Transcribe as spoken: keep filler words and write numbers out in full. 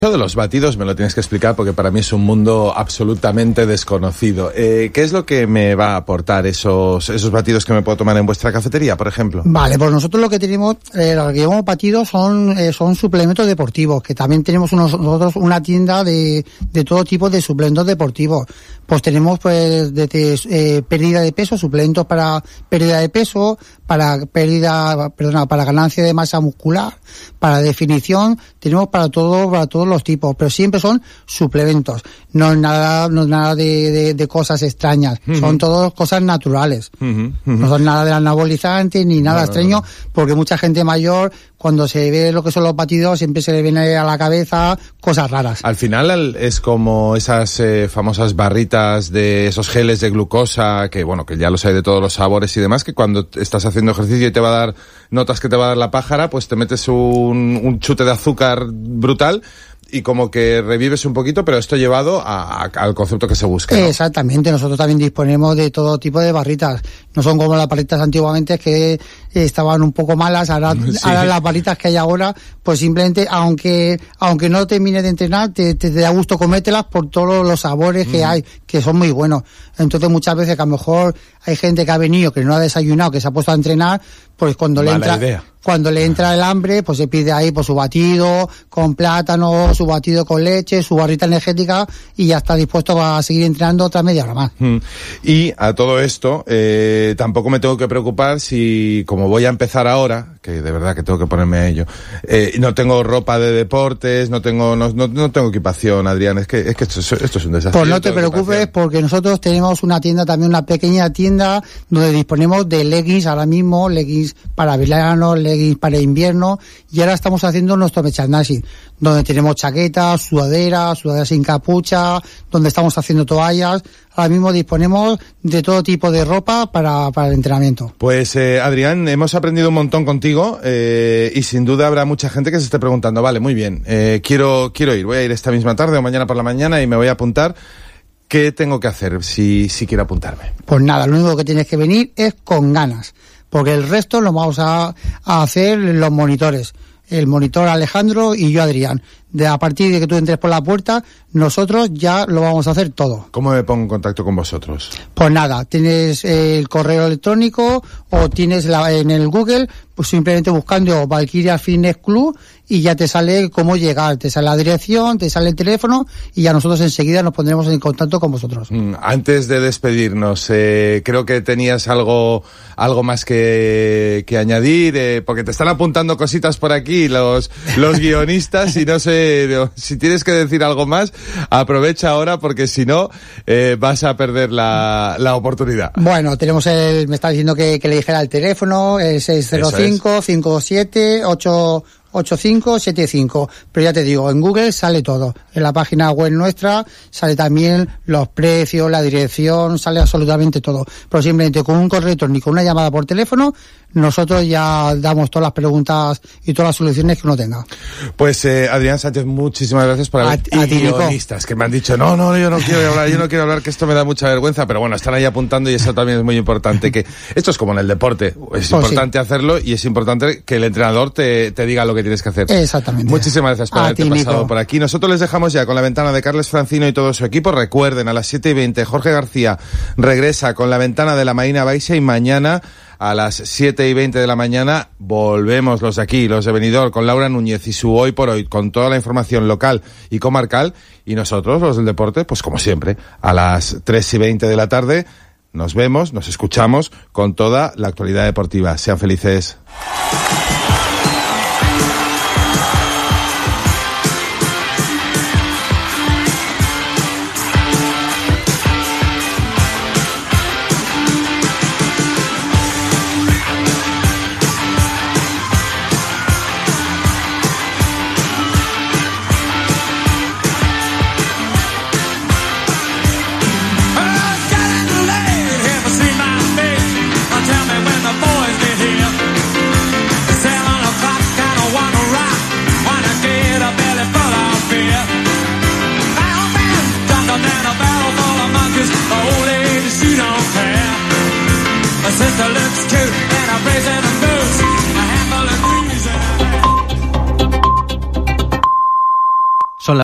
Eso de los batidos me lo tienes que explicar porque para mí es un mundo absolutamente desconocido. Eh, ¿Qué es lo que me va a aportar esos esos batidos que me puedo tomar en vuestra cafetería, por ejemplo? Vale, pues nosotros lo que tenemos, eh, lo que llamamos batidos son eh, son suplementos deportivos, que también tenemos unos, nosotros una tienda de, de todo tipo de suplementos deportivos. Pues tenemos pues desde eh, pérdida de peso, suplementos para pérdida de peso, para pérdida, perdona, para ganancia de masa muscular, para definición, tenemos para todo, para todos los tipos, pero siempre son suplementos, no es nada, no es nada de, de, de cosas extrañas, uh-huh. son todas cosas naturales, uh-huh, uh-huh. no son nada de anabolizantes ni nada no, extraño, no, no. porque mucha gente mayor, cuando se ve lo que son los batidos, siempre se le viene a la cabeza cosas raras. Al final es como esas eh, famosas barritas de esos geles de glucosa, que bueno, que ya los hay de todos los sabores y demás, que cuando estás haciendo ejercicio y te va a dar, notas que te va a dar la pájara, pues te metes un, un chute de azúcar brutal, y como que revives un poquito, pero esto llevado a, a, al concepto que se busca, ¿no? Exactamente, nosotros también disponemos de todo tipo de barritas. No son como las barritas antiguamente que estaban un poco malas, ahora, sí. ahora las barritas que hay ahora, pues simplemente, aunque aunque no termines de entrenar, te, te, te da gusto comértelas por todos los sabores mm. que hay, que son muy buenos. Entonces muchas veces que a lo mejor hay gente que ha venido, que no ha desayunado, que se ha puesto a entrenar, pues cuando Mala le entra... idea. Cuando le entra el hambre, pues se pide ahí pues su batido con plátano, su batido con leche, su barrita energética y ya está dispuesto a seguir entrenando otra media hora más. Mm. Y a todo esto, eh, tampoco me tengo que preocupar si, como voy a empezar ahora, que de verdad que tengo que ponerme a ello, eh, no tengo ropa de deportes, no tengo, no, no, no tengo equipación, Adrián, es que, es que esto, esto es un desastre. Pues no te preocupes equipación. Porque nosotros tenemos una tienda, también una pequeña tienda donde disponemos de leggings ahora mismo, leggings para verano, leggings para invierno, y ahora estamos haciendo nuestro merchandising, donde tenemos chaquetas, sudaderas, sudaderas sin capucha, donde estamos haciendo toallas. Ahora mismo disponemos de todo tipo de ropa para, para el entrenamiento. Pues eh, Adrián, hemos aprendido un montón contigo eh, y sin duda habrá mucha gente que se esté preguntando, vale, muy bien, eh, quiero quiero ir, voy a ir esta misma tarde o mañana por la mañana y me voy a apuntar. ¿Qué tengo que hacer si, si quiero apuntarme? Pues nada, lo único que tienes que venir es con ganas, porque el resto lo vamos a, a hacer los monitores. El monitor Alejandro y yo Adrián. De a partir de que tú entres por la puerta, nosotros ya lo vamos a hacer todo. ¿Cómo me pongo en contacto con vosotros? Pues nada, tienes el correo electrónico o tienes la, en el Google, pues simplemente buscando Valkyria Fitness Club y ya te sale cómo llegar, te sale la dirección, te sale el teléfono y ya nosotros enseguida nos pondremos en contacto con vosotros. Mm, antes de despedirnos, eh, creo que tenías algo algo más que, que añadir, eh, porque te están apuntando cositas por aquí los, los guionistas y no sé, si tienes que decir algo más, aprovecha ahora porque si no eh, vas a perder la, la oportunidad. Bueno, tenemos el, me está diciendo que, que le dijera el teléfono, el seis cero cinco, cinco siete, ocho cinco siete cinco, pero ya te digo, en Google sale todo, en la página web nuestra sale también los precios, la dirección, sale absolutamente todo, pero simplemente con un correo electrónico, una llamada por teléfono, nosotros ya damos todas las preguntas y todas las soluciones que uno tenga. Pues eh, Adrián Sánchez, muchísimas gracias por haber... A, a ti, guionistas que me han dicho, no, no, yo no quiero hablar, yo no quiero hablar, que esto me da mucha vergüenza, pero bueno, están ahí apuntando y eso también es muy importante, que esto es como en el deporte, es pues importante sí. hacerlo y es importante que el entrenador te, te diga lo que tienes que hacer. Exactamente. Muchísimas gracias por a haberte ti, pasado Nico. por aquí. Nosotros les dejamos ya con la ventana de Carles Francino y todo su equipo. Recuerden, a las siete y veinte, Jorge García regresa con la ventana de la Marina Baixa y mañana a las siete y veinte de la mañana volvemos los de aquí, los de Benidorm, con Laura Núñez y su Hoy por Hoy, con toda la información local y comarcal. Y nosotros, los del deporte, pues como siempre, a las tres y veinte de la tarde nos vemos, nos escuchamos con toda la actualidad deportiva. Sean felices.